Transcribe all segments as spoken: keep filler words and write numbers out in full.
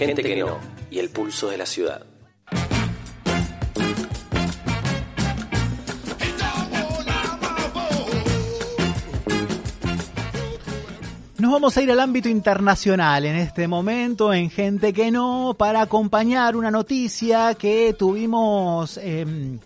Gente que no y el pulso de la ciudad. Nos vamos a ir al ámbito internacional en este momento, en Gente que no, para acompañar una noticia que tuvimos eh,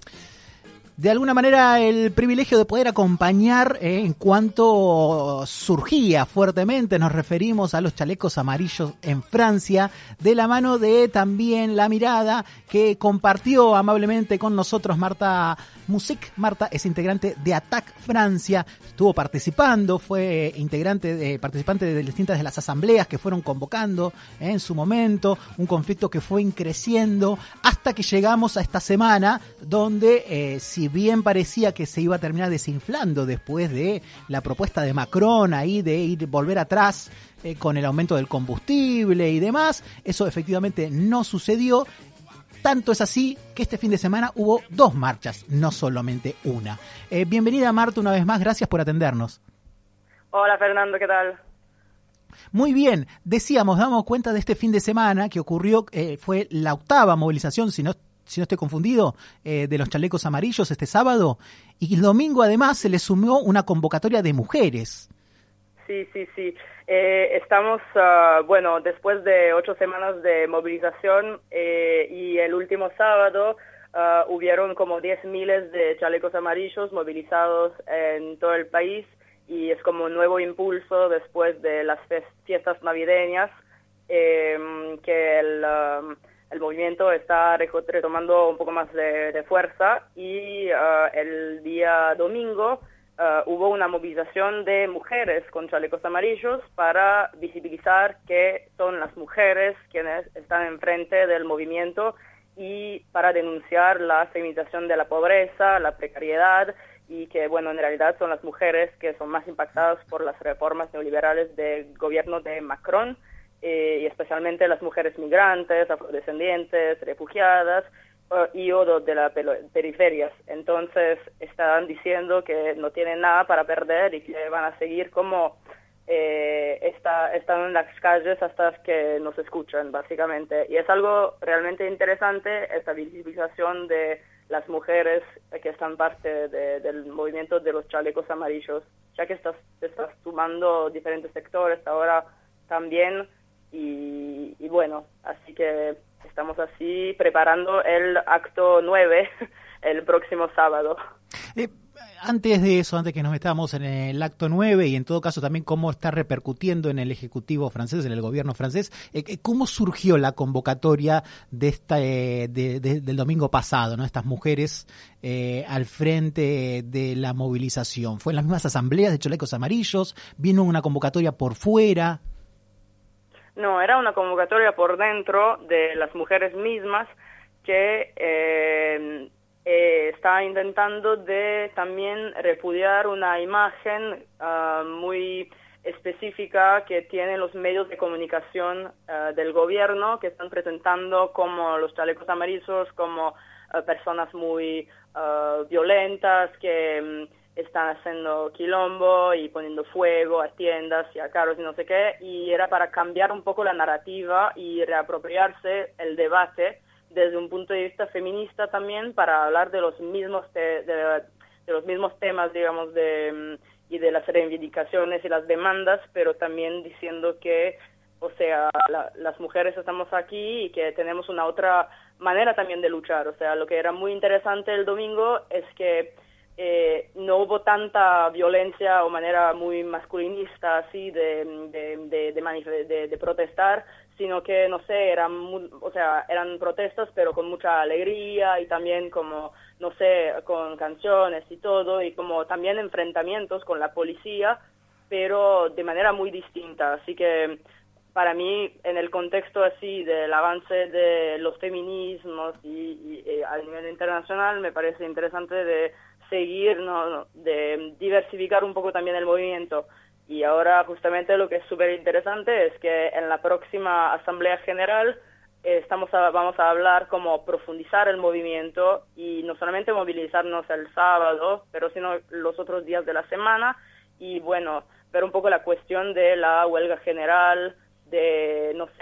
de alguna manera el privilegio de poder acompañar eh, en cuanto surgía fuertemente. Nos referimos a los chalecos amarillos en Francia, de la mano de también la mirada que compartió amablemente con nosotros Marta Music. Marta es integrante de ATTAC Francia, estuvo participando, fue integrante, de, participante de distintas de las asambleas que fueron convocando eh, en su momento, un conflicto que fue creciendo hasta que llegamos a esta semana donde eh, si bien parecía que se iba a terminar desinflando después de la propuesta de Macron ahí de ir volver atrás eh, con el aumento del combustible y demás, eso efectivamente no sucedió. Tanto es así que este fin de semana hubo dos marchas, no solamente una. Eh, bienvenida Marta una vez más, gracias por atendernos. Hola Fernando, ¿qué tal? Muy bien, decíamos, damos cuenta de este fin de semana que ocurrió, eh, fue la octava movilización, si no, si no estoy confundido, eh, de los chalecos amarillos este sábado, y el domingo además se le sumó una convocatoria de mujeres. Sí, sí, sí. Eh, estamos, uh, bueno, después de ocho semanas de movilización eh, y el último sábado uh, hubieron como diez miles de chalecos amarillos movilizados en todo el país y es como un nuevo impulso después de las fiestas navideñas eh, que el, uh, el movimiento está retomando un poco más de, de fuerza y uh, el día domingo Uh, hubo una movilización de mujeres con chalecos amarillos para visibilizar que son las mujeres quienes están enfrente del movimiento y para denunciar la feminización de la pobreza, la precariedad y que, bueno, en realidad son las mujeres que son más impactadas por las reformas neoliberales del gobierno de Macron eh, y especialmente las mujeres migrantes, afrodescendientes, refugiadas, y o de las periferias. Entonces están diciendo que no tienen nada para perder y que van a seguir como eh, está, están en las calles hasta que nos escuchan, básicamente. Y es algo realmente interesante, esta visibilización de las mujeres que están parte de, del movimiento de los chalecos amarillos, ya que estás, te estás sumando diferentes sectores ahora también. Y, y bueno, así que estamos así preparando el acto nueve el próximo sábado. Eh, antes de eso, antes que nos metamos en el acto nueve y en todo caso también cómo está repercutiendo en el Ejecutivo francés, en el gobierno francés, eh, ¿cómo surgió la convocatoria de esta eh, de, de, del domingo pasado, ¿no? Estas mujeres eh, al frente de la movilización? ¿Fue en las mismas asambleas de chalecos amarillos? ¿Vino una convocatoria por fuera? No, era una convocatoria por dentro de las mujeres mismas que eh, eh, está intentando de también repudiar una imagen uh, muy específica que tienen los medios de comunicación uh, del gobierno, que están presentando como los chalecos amarillos como uh, personas muy uh, violentas que um, están haciendo quilombo y poniendo fuego a tiendas y a carros y no sé qué, y era para cambiar un poco la narrativa y reapropiarse el debate desde un punto de vista feminista también para hablar de los mismos te- de, de los mismos temas, digamos, de y de las reivindicaciones y las demandas, pero también diciendo que, o sea, la, las mujeres estamos aquí y que tenemos una otra manera también de luchar. O sea, lo que era muy interesante el domingo es que Eh, no hubo tanta violencia o manera muy masculinista así de de de, de, manif- de, de protestar, sino que no sé, eran muy, o sea, eran protestas pero con mucha alegría y también como no sé, con canciones y todo y como también enfrentamientos con la policía, pero de manera muy distinta. Así que para mí, en el contexto así del avance de los feminismos y, y, y a nivel internacional, me parece interesante de seguir, ¿no? de diversificar un poco también el movimiento. Y ahora justamente lo que es súper interesante es que en la próxima Asamblea General eh, estamos a, vamos a hablar cómo profundizar el movimiento y no solamente movilizarnos el sábado, pero sino los otros días de la semana y bueno, ver un poco la cuestión de la huelga general, de, no sé,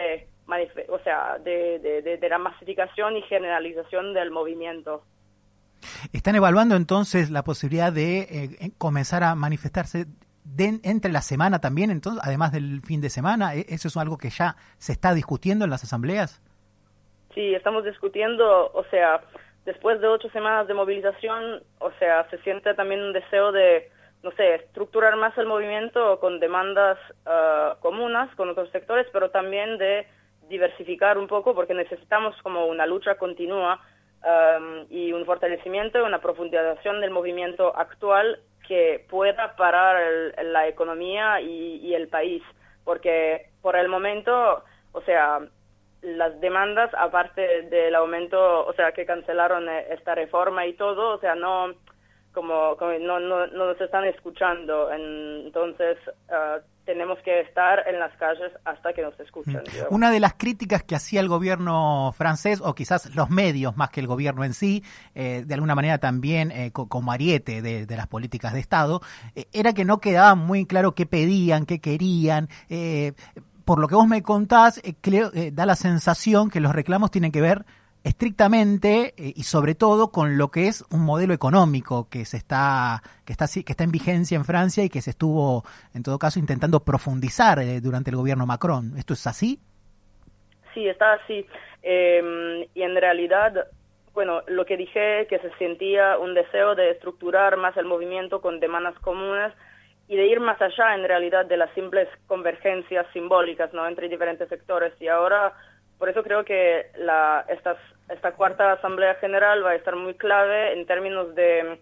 o sea, de, de, de, de la masificación y generalización del movimiento. ¿Están evaluando entonces la posibilidad de eh, comenzar a manifestarse de, entre la semana también, entonces, además del fin de semana? ¿Eso es algo que ya se está discutiendo en las asambleas? Sí, estamos discutiendo, o sea, después de ocho semanas de movilización, o sea, se siente también un deseo de, no sé, estructurar más el movimiento con demandas uh, comunes con otros sectores, pero también de diversificar un poco, porque necesitamos como una lucha continua um, y un fortalecimiento y una profundización del movimiento actual que pueda parar el, la economía y, y el país, porque por el momento, o sea, las demandas, aparte del aumento, o sea, que cancelaron esta reforma y todo, o sea, no, como, como no, no, no nos están escuchando, entonces uh, tenemos que estar en las calles hasta que nos escuchen. Digamos. Una de las críticas que hacía el gobierno francés, o quizás los medios más que el gobierno en sí, eh, de alguna manera también eh, como ariete de, de las políticas de Estado, eh, era que no quedaba muy claro qué pedían, qué querían. Eh, por lo que vos me contás, eh, creo, eh, da la sensación que los reclamos tienen que ver estrictamente eh, y sobre todo con lo que es un modelo económico que se está que está que está en vigencia en Francia y que se estuvo en todo caso intentando profundizar eh, durante el gobierno Macron. ¿Esto es así? Sí, está así. Eh, y en realidad, bueno, lo que dije, que se sentía un deseo de estructurar más el movimiento con demandas comunes y de ir más allá en realidad de las simples convergencias simbólicas, ¿no?, entre diferentes sectores. Y ahora, por eso creo que la, estas, esta cuarta Asamblea General va a estar muy clave en términos de,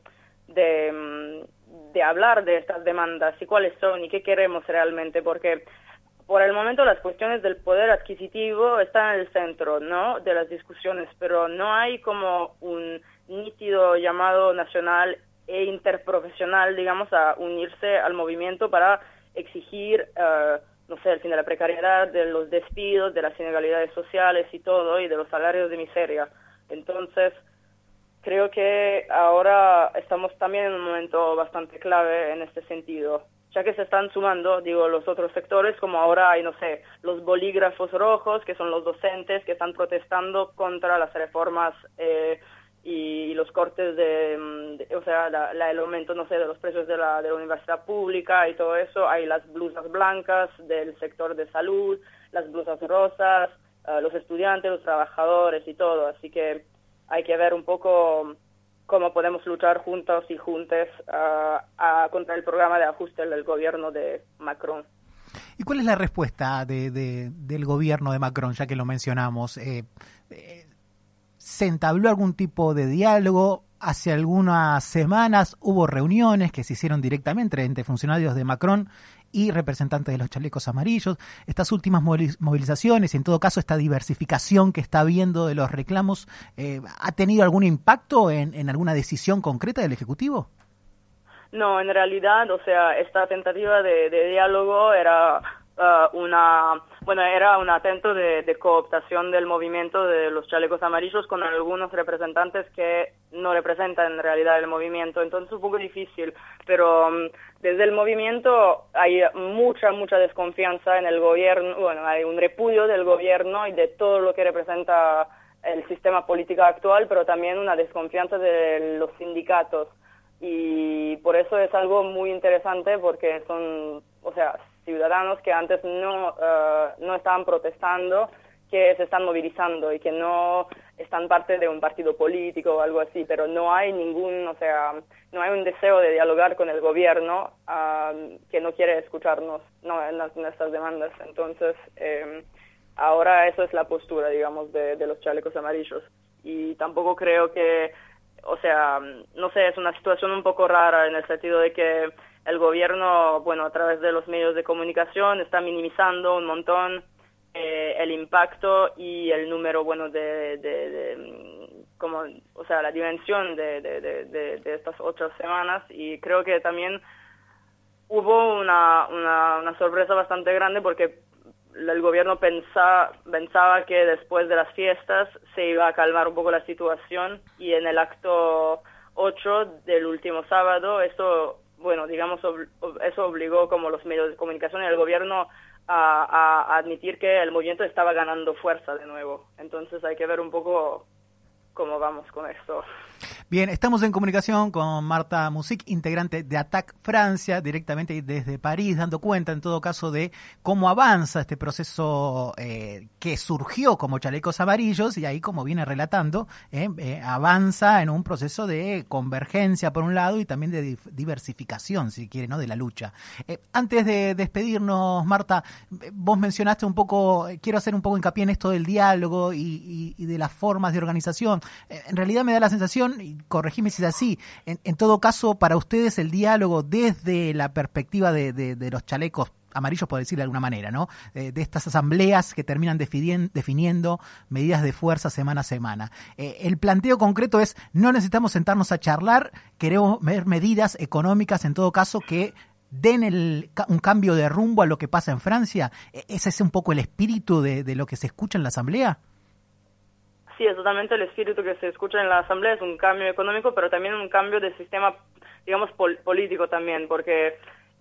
de, de hablar de estas demandas y cuáles son y qué queremos realmente, porque por el momento las cuestiones del poder adquisitivo están en el centro, ¿no?, de las discusiones, pero no hay como un nítido llamado nacional e interprofesional, digamos, a unirse al movimiento para exigir, uh, no sé, el fin de la precariedad, de los despidos, de las inegalidades sociales y todo, y de los salarios de miseria. Entonces, creo que ahora estamos también en un momento bastante clave en este sentido, ya que se están sumando, digo, los otros sectores, como ahora hay, no sé, los bolígrafos rojos, que son los docentes que están protestando contra las reformas eh, y los cortes de, de o sea, la, la, el aumento, no sé, de los precios de la, de la universidad pública y todo eso. Hay las blusas blancas del sector de salud, las blusas rosas, uh, los estudiantes, los trabajadores y todo. Así que hay que ver un poco cómo podemos luchar juntos y juntes uh, a, contra el programa de ajuste del gobierno de Macron. ¿Y cuál es la respuesta de, de, del gobierno de Macron, ya que lo mencionamos? Eh, eh, ¿Se entabló algún tipo de diálogo? Hace algunas semanas hubo reuniones que se hicieron directamente entre funcionarios de Macron y representantes de los chalecos amarillos. Estas últimas movilizaciones, y en todo caso esta diversificación que está habiendo de los reclamos, eh, ¿ha tenido algún impacto en, en alguna decisión concreta del Ejecutivo? No, en realidad, o sea, esta tentativa de, de diálogo era uh, una, bueno, era un atento de, de cooptación del movimiento de los chalecos amarillos con algunos representantes que no representan en realidad el movimiento, entonces es un poco difícil, pero um, desde el movimiento hay mucha, mucha desconfianza en el gobierno, bueno, hay un repudio del gobierno y de todo lo que representa el sistema político actual, pero también una desconfianza de los sindicatos. Y por eso es algo muy interesante porque son, o sea, ciudadanos que antes no, uh, no estaban protestando, que se están movilizando y que no están parte de un partido político o algo así, pero no hay ningún, o sea, no hay un deseo de dialogar con el gobierno uh, que no quiere escucharnos, no, en, las, en estas demandas. Entonces, eh, ahora eso es la postura, digamos, de, de los chalecos amarillos. Y tampoco creo que, o sea, no sé, es una situación un poco rara en el sentido de que el gobierno, bueno, a través de los medios de comunicación está minimizando un montón eh, el impacto y el número, bueno, de, de, de como, o sea, la dimensión de, de, de, de, de estas ocho semanas, y creo que también hubo una, una, una sorpresa bastante grande porque el gobierno pensaba, pensaba que después de las fiestas se iba a calmar un poco la situación, y en el acto ocho del último sábado eso, bueno, digamos, ob- eso obligó como los medios de comunicación y el gobierno a, a admitir que el movimiento estaba ganando fuerza de nuevo. Entonces hay que ver un poco cómo vamos con esto. Bien, estamos en comunicación con Marta Music, integrante de ATTAC Francia, directamente desde París, dando cuenta en todo caso de cómo avanza este proceso eh, que surgió como Chalecos Amarillos y ahí, como viene relatando, eh, eh, avanza en un proceso de convergencia por un lado y también de diversificación, si quiere, ¿no?, de la lucha. Eh, antes de despedirnos, Marta, vos mencionaste un poco, quiero hacer un poco hincapié en esto del diálogo y, y, y de las formas de organización. Eh, en realidad me da la sensación, y corregime si es así, en, en todo caso, para ustedes el diálogo desde la perspectiva de, de, de los chalecos amarillos, por decirlo de alguna manera, ¿no? Eh, de estas asambleas que terminan definiendo, definiendo medidas de fuerza semana a semana. Eh, el planteo concreto es, no necesitamos sentarnos a charlar, queremos ver medidas económicas, en todo caso, que den el, un cambio de rumbo a lo que pasa en Francia. ¿Ese es un poco el espíritu de, de lo que se escucha en la asamblea? Sí, es totalmente el espíritu que se escucha en la Asamblea, es un cambio económico, pero también un cambio de sistema, digamos, pol- político también, porque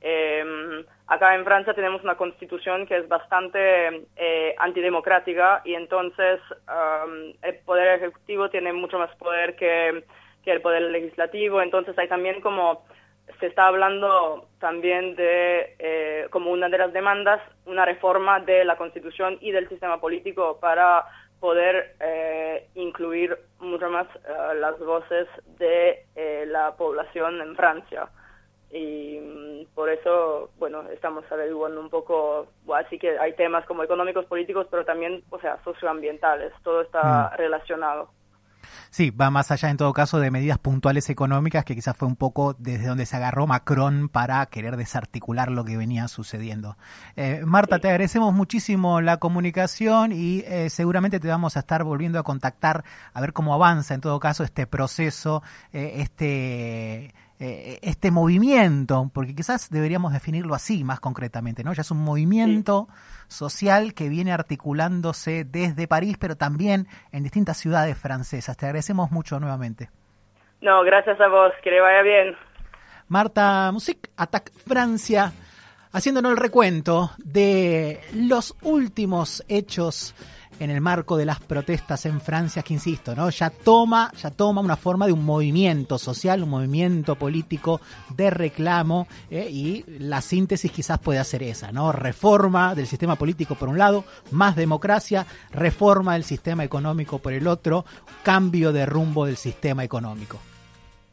eh, acá en Francia tenemos una constitución que es bastante eh, antidemocrática y entonces um, el poder ejecutivo tiene mucho más poder que, que el poder legislativo, entonces hay también como, se está hablando también de, eh, como una de las demandas, una reforma de la constitución y del sistema político para poder eh, incluir mucho más uh, las voces de eh, la población en Francia. Y um, por eso, bueno, estamos averiguando un poco, bueno, así que hay temas como económicos, políticos, pero también, o sea, socioambientales, todo está mm. relacionado. Sí, va más allá en todo caso de medidas puntuales económicas, que quizás fue un poco desde donde se agarró Macron para querer desarticular lo que venía sucediendo. Eh, Marta, sí. Te agradecemos muchísimo la comunicación y eh, seguramente te vamos a estar volviendo a contactar a ver cómo avanza en todo caso este proceso, eh, este... este movimiento, porque quizás deberíamos definirlo así más concretamente, ¿no? Ya es un movimiento sí. social que viene articulándose desde París, pero también en distintas ciudades francesas. Te agradecemos mucho nuevamente. No, gracias a vos, que le vaya bien. Marta Music, ATTAC Francia, haciéndonos el recuento de los últimos hechos en el marco de las protestas en Francia, que insisto, ¿no? Ya toma, ya toma una forma de un movimiento social, un movimiento político de reclamo, ¿eh? Y la síntesis quizás puede ser esa, ¿no? Reforma del sistema político por un lado, más democracia, reforma del sistema económico por el otro, cambio de rumbo del sistema económico.